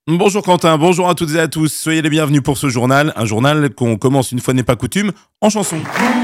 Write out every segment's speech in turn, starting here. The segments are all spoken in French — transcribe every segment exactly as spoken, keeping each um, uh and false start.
Bonjour Quentin, bonjour à toutes et à tous, soyez les bienvenus pour ce journal, un journal qu'on commence une fois n'est pas coutume en chanson.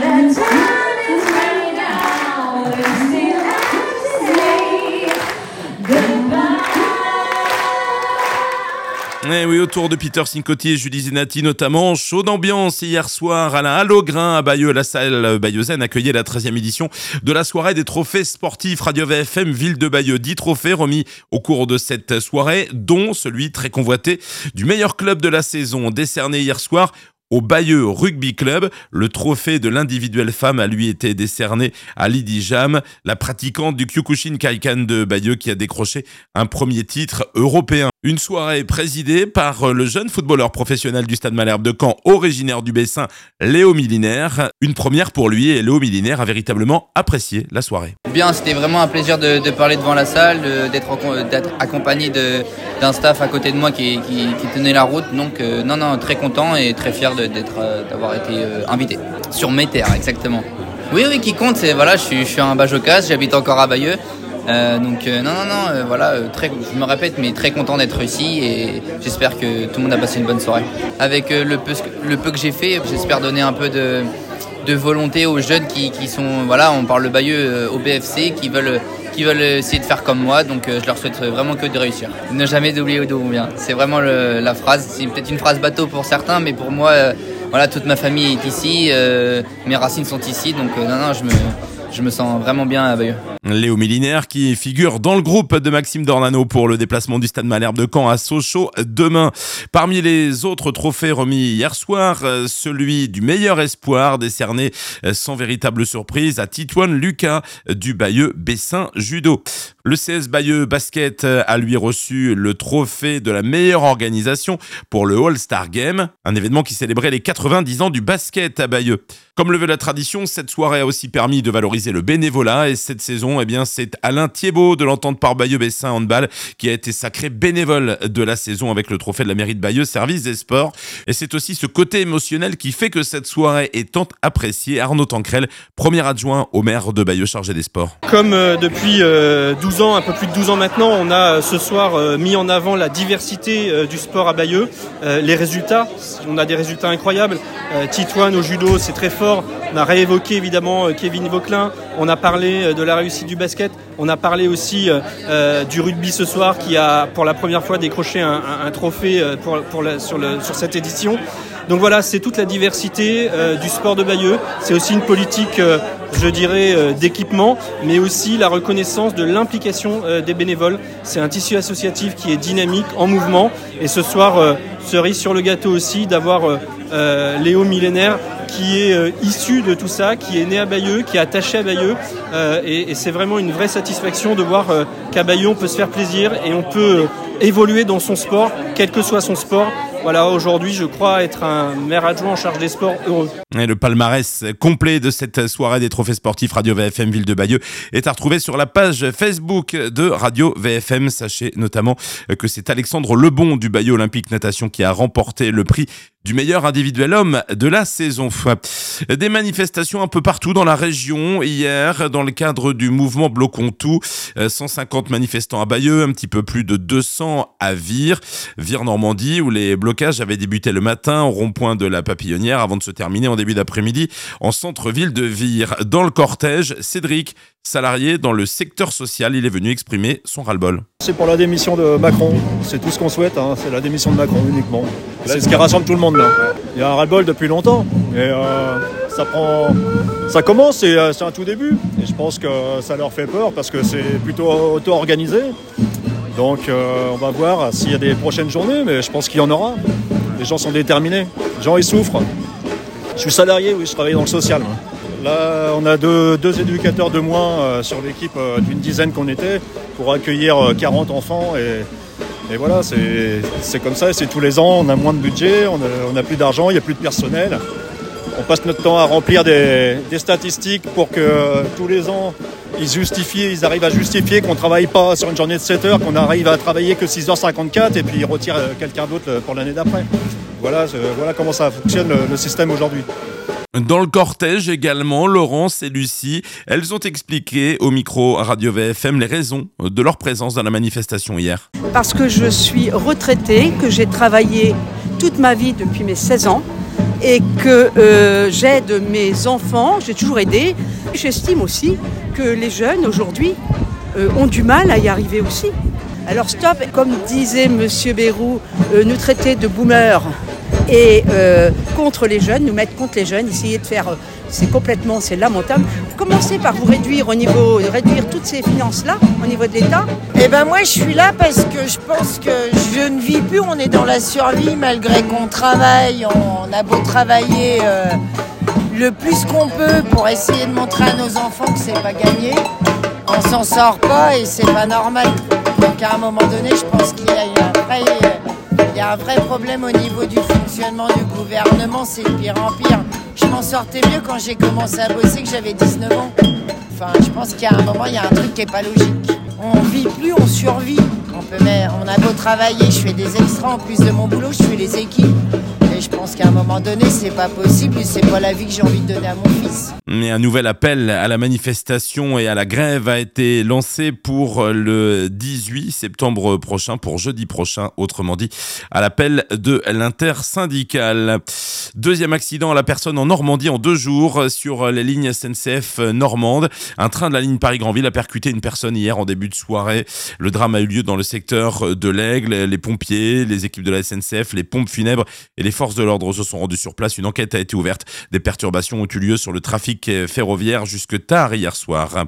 Eh oui, autour de Peter Cincotti et Julie Zenati notamment, chaud d'ambiance hier soir à la Halle au Grain à Bayeux. La salle bayeuxaine accueillait la treizième édition de la soirée des trophées sportifs Radio V F M Ville de Bayeux. dix trophées remis au cours de cette soirée, dont celui très convoité du meilleur club de la saison, décerné hier soir au Bayeux Rugby Club. Le trophée de l'individuelle femme a lui été décerné à Lydie Jam, la pratiquante du Kyokushin Kaikan de Bayeux qui a décroché un premier titre européen. Une soirée présidée par le jeune footballeur professionnel du Stade Malherbe de Caen, originaire du Bessin, Léo Milinaire. Une première pour lui et Léo Milinaire a véritablement apprécié la soirée. Bien, c'était vraiment un plaisir de, de parler devant la salle, de, d'être, d'être accompagné de, d'un staff à côté de moi qui, qui, qui tenait la route. Donc euh, non, non, très content et très fier de, d'être, euh, d'avoir été euh, invité. Sur mes terres, exactement. Oui, oui, qui compte, c'est voilà, je suis, je suis un Bajocas, j'habite encore à Bayeux. Euh, donc euh, non, non, non, euh, voilà, euh, très, je me répète, mais très content d'être ici et j'espère que tout le monde a passé une bonne soirée. Avec euh, le, peu, le peu que j'ai fait, j'espère donner un peu de, de volonté aux jeunes qui, qui sont, voilà, on parle de Bayeux euh, au B F C, qui veulent, qui veulent essayer de faire comme moi, donc euh, je leur souhaite vraiment que de réussir. Ne jamais oublier d'où on vient, c'est vraiment le, la phrase, c'est peut-être une phrase bateau pour certains, mais pour moi, euh, voilà, toute ma famille est ici, euh, mes racines sont ici, donc euh, non, non, je me... Je me sens vraiment bien à Bayeux. Léo Milinaire qui figure dans le groupe de Maxime Dornano pour le déplacement du Stade Malherbe de Caen à Sochaux demain. Parmi les autres trophées remis hier soir, celui du meilleur espoir décerné sans véritable surprise à Titouan Lucas du Bayeux Bessin Judo. Le C S Bayeux Basket a lui reçu le trophée de la meilleure organisation pour le All-Star Game, un événement qui célébrait les quatre-vingt-dix ans du basket à Bayeux. Comme le veut la tradition, cette soirée a aussi permis de valoriser le bénévolat et cette saison, eh bien, c'est Alain Thiebaud de l'entente par Bayeux Bessin Handball qui a été sacré bénévole de la saison avec le trophée de la mairie de Bayeux Service des Sports. Et c'est aussi ce côté émotionnel qui fait que cette soirée est tant appréciée. Arnaud Tancrel, premier adjoint au maire de Bayeux chargé des sports. Comme euh, depuis euh, douze ans, un peu plus de douze ans maintenant, on a euh, ce soir euh, mis en avant la diversité euh, du sport à Bayeux. Euh, les résultats, on a des résultats incroyables. Euh, Titouan au judo, c'est très fort. On a réévoqué évidemment Kevin Vauquelin, on a parlé de la réussite du basket, on a parlé aussi euh, du rugby ce soir qui a pour la première fois décroché un, un, un trophée pour, pour la, sur, le, sur cette édition. Donc voilà, c'est toute la diversité euh, du sport de Bayeux. C'est aussi une politique, euh, je dirais, euh, d'équipement, mais aussi la reconnaissance de l'implication euh, des bénévoles. C'est un tissu associatif qui est dynamique, en mouvement. Et ce soir, euh, cerise sur le gâteau aussi, d'avoir euh, euh, Léo Milinaire qui est euh, issu de tout ça, qui est né à Bayeux, qui est attaché à Bayeux. Euh, et, et c'est vraiment une vraie satisfaction de voir euh, qu'à Bayeux, on peut se faire plaisir et on peut euh, évoluer dans son sport, quel que soit son sport. Voilà, aujourd'hui, je crois être un maire adjoint en charge des sports heureux. Et le palmarès complet de cette soirée des trophées sportifs Radio V F M Ville de Bayeux est à retrouver sur la page Facebook de Radio V F M. Sachez notamment que c'est Alexandre Lebon du Bayeux Olympique Natation qui a remporté le prix du meilleur individuel homme de la saison. Des manifestations un peu partout dans la région hier dans le cadre du mouvement Bloquons Tout. cent cinquante manifestants à Bayeux, un petit peu plus de deux cents à Vire, Vire-Normandie, où les blocages avaient débuté le matin au rond-point de la Papillonnière avant de se terminer en début d'après-midi en centre-ville de Vire. Dans le cortège, Cédric, salarié dans le secteur social, il est venu exprimer son ras-le-bol. C'est pour la démission de Macron, c'est tout ce qu'on souhaite, hein. C'est la démission de Macron uniquement. C'est ce qui rassemble tout le monde là. Il y a un ras-le-bol depuis longtemps, et euh, ça prend, ça commence, et euh, c'est un tout début. Et je pense que ça leur fait peur parce que c'est plutôt auto-organisé. Donc euh, on va voir s'il y a des prochaines journées, mais je pense qu'il y en aura. Les gens sont déterminés, les gens ils souffrent. Je suis salarié, oui, je travaille dans le social. Moi. Là, on a deux, deux éducateurs de moins euh, sur l'équipe euh, d'une dizaine qu'on était pour accueillir euh, quarante enfants. Et, et voilà, c'est, c'est comme ça. C'est tous les ans, on a moins de budget, on n'a plus d'argent, il n'y a plus de personnel. On passe notre temps à remplir des, des statistiques pour que euh, tous les ans, ils justifient, ils arrivent à justifier qu'on ne travaille pas sur une journée de sept heures, qu'on arrive à travailler que six heures cinquante-quatre et puis ils retirent euh, quelqu'un d'autre pour l'année d'après. Voilà, euh, voilà comment ça fonctionne le, le système aujourd'hui. Dans le cortège également, Laurence et Lucie, elles ont expliqué au micro Radio V F M les raisons de leur présence dans la manifestation hier. Parce que je suis retraitée, que j'ai travaillé toute ma vie depuis mes seize ans et que euh, j'aide mes enfants, j'ai toujours aidé. J'estime aussi que les jeunes aujourd'hui euh, ont du mal à y arriver aussi. Alors stop, comme disait Monsieur Bayrou, euh, nous traiter de boomers et euh, contre les jeunes, nous mettre contre les jeunes, essayer de faire, euh, c'est complètement, c'est lamentable. Commencez par vous réduire au niveau, réduire toutes ces finances-là au niveau de l'État. Eh ben moi je suis là parce que je pense que je ne vis plus, on est dans la survie malgré qu'on travaille, on a beau travailler euh, le plus qu'on peut pour essayer de montrer à nos enfants que c'est pas gagné, on s'en sort pas et c'est pas normal. Donc à un moment donné, je pense qu'il y a un vrai, il y a un vrai problème au niveau du fonctionnement du gouvernement, c'est de pire en pire. Je m'en sortais mieux quand j'ai commencé à bosser, que j'avais dix-neuf ans. Enfin, je pense qu'il y a un moment, il y a un truc qui est pas logique. On vit plus, on survit. On peut, mais on a beau travailler, je fais des extras en plus de mon boulot, je fais les équipes. Et je pense qu'à un moment donné, c'est pas possible et c'est pas la vie que j'ai envie de donner à mon fils. Mais un nouvel appel à la manifestation et à la grève a été lancé pour le dix-huit septembre prochain, pour jeudi prochain, autrement dit, à l'appel de l'intersyndicale. Deuxième accident à la personne en Normandie en deux jours sur les lignes S N C F normandes. Un train de la ligne Paris-Granville a percuté une personne hier en début de soirée. Le drame a eu lieu dans le secteur de l'Aigle. Les pompiers, les équipes de la S N C F, les pompes funèbres et les forces de l'ordre se sont rendus sur place. Une enquête a été ouverte. Des perturbations ont eu lieu sur le trafic ferroviaire jusque tard hier soir.